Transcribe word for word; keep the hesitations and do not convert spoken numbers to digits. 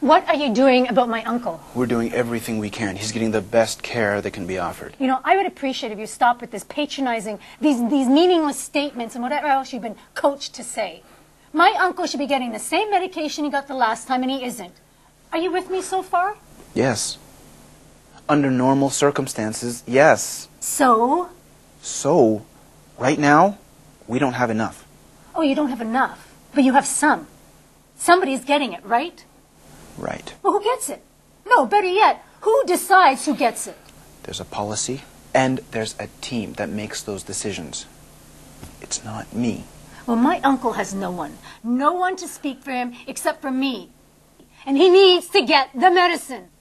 What are you doing about my uncle? We're doing everything we can. He's getting the best care that can be offered. You know, I would appreciate if you stop with this patronizing, these, these meaningless statements and whatever else you've been coached to say. My uncle should be getting the same medication he got the last time, and he isn't. Are you with me so far? Yes. Under normal circumstances, yes. So? So, right now, we don't have enough. Oh, you don't have enough, but you have some. Somebody's getting it, right? Right. Well, who gets it? No, better yet, who decides who gets it? There's a policy, and there's a team that makes those decisions. It's not me. Well, my uncle has no one. No one to speak for him except for me. And he needs to get the medicine.